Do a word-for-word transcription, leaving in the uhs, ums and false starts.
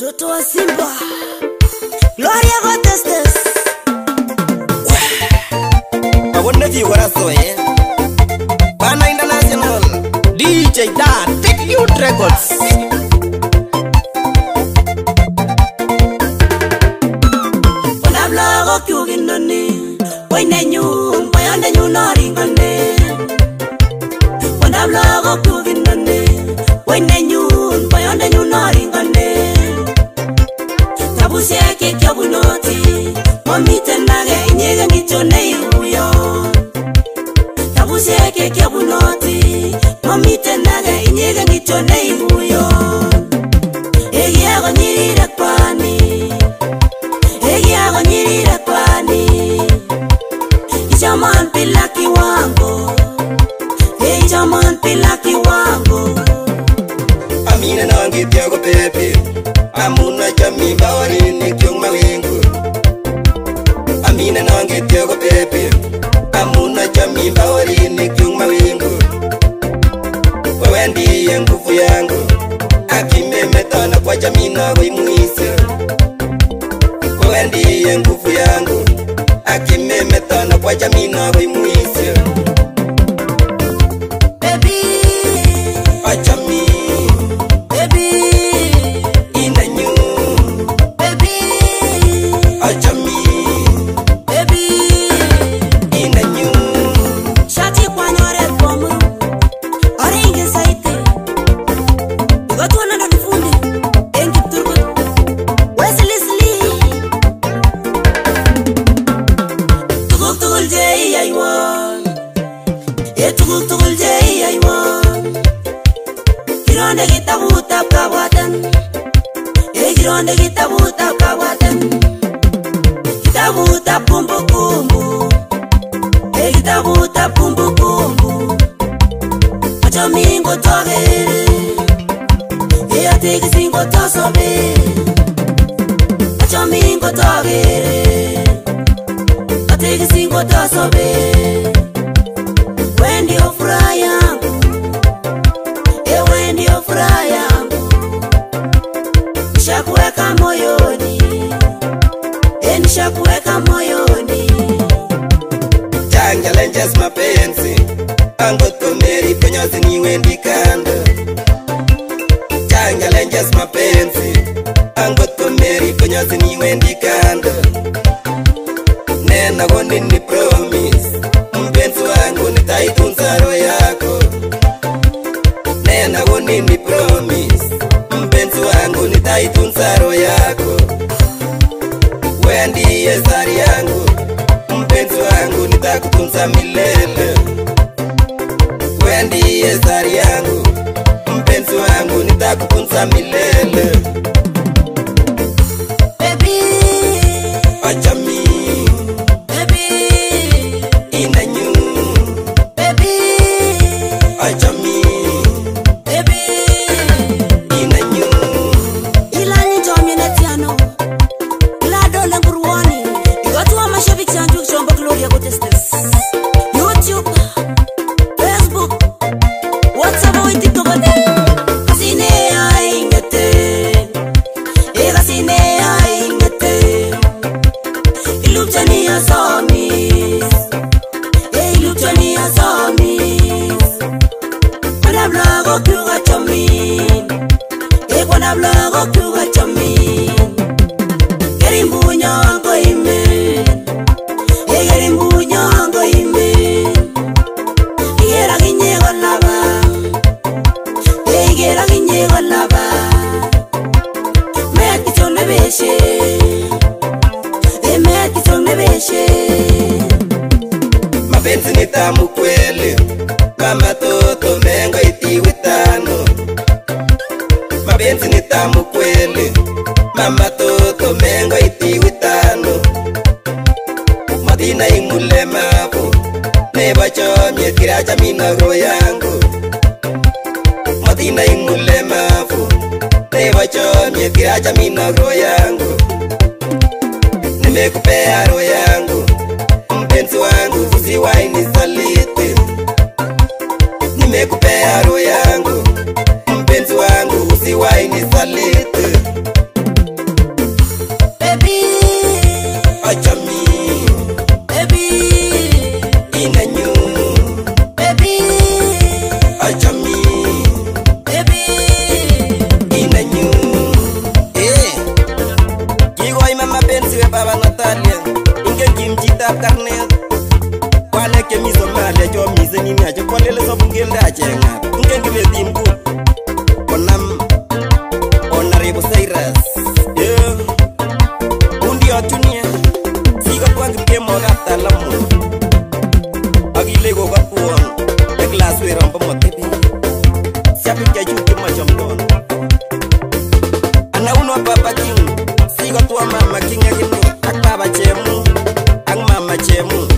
Watoto wa Simba Gloria Gotestes Awonde fi waraso eh Bana International D J Da Take You Records Onabla go kyuginoni Wayne nyu Mayande nyu naringane Onabla go kyuginoni Wayne nyu Mayande nyu naringane Tabusia ke kyabunoti Mamite nage inyega ngichone uyo Tabusia ke kyabunoti Mamite nage inyega ngichone uyo Egi ago nyirira kwani Egi ago nyirira kwani Ijaman pila kiwango Ijaman pila kiwango Amina nangi tiago pepe Amuna chami bawari ni kyong mawingu Amina nangi tiago pepe Amuna chami bawari ni kyong mawingu Wewendi yengufu yangu Akime metana kwa jamina wimuise Wewendi yengufu yangu Akime metana kwa jamina wimuise Baby Achami Baby Inanyu Baby Achami Baby Inanyu Shati kwa nyore pomu Oringe saite Igatu wana na nifundi Engi turgu Wesley Slee Tugul tugul jay aywan E tugul tugul jay aywan Gironde kitabu tab kabwatan E gironde kitabu tab kabwatan Kitabu tab kumbu kumbu E kitabu tab kumbu kumbu Acha mingo togere E ateki singo tosobe Acha mingo togere Ateki singo tosobe Wendi ofura yangu E wendi ofura yangu Nishakuweka moyoni E nishakuweka moyoni Changalenjes mapenzi Angot komeri penyozi ni wendi kando Changalenjes mapenzi Angot komeri penyozi ni wendi kando Nena gondi ni promise Mpenzi wangu nitaitunza roho yako Nena gondi ni promise Mpenzi wangu nitaitunza roho yako Wendi yezari yangu Mpenzi wangu nitakutunza milele Wendi yezari yangu Mpenzi wangu nitakutunza milele Baby Achami Baby Inanyu Baby Achami Baby Inanyu Ilani jomi netiano Ila dole nguruwani Igatu wa mashabi chanju Chombo Gloria Gotestes YouTube Facebook WhatsApp wa TikTok Kasine ya ingete E kasine ya ingete Ilupchani ya somis E ilupchani ya somis Kwana blago kuga chomin E kwana blago kuga chomin Gerimbu nyongo ime E gerimbu nyongo ime Igera ginyego laba E igera ginyego laba Meti chone beshe E meti chone beshe Mapenzi ni tamu kweli Mama toto mengo itiwi tano Mapenzi ni tamu kweli Mama toto mengo itiwi tano Madina ingule mabu Neba chomye kiracha minago yangu Madina ingule mabu Neba chomye kiracha minago yangu Nimekupea roho yangu Mpenzi wangu usiwahi nisaliti Nimekupea roho yangu Mpenzi wangu usiwahi nisaliti Anauno Papa King, sigo tua Mama King agini, ak Baba Chemu, ak Mama Chemu.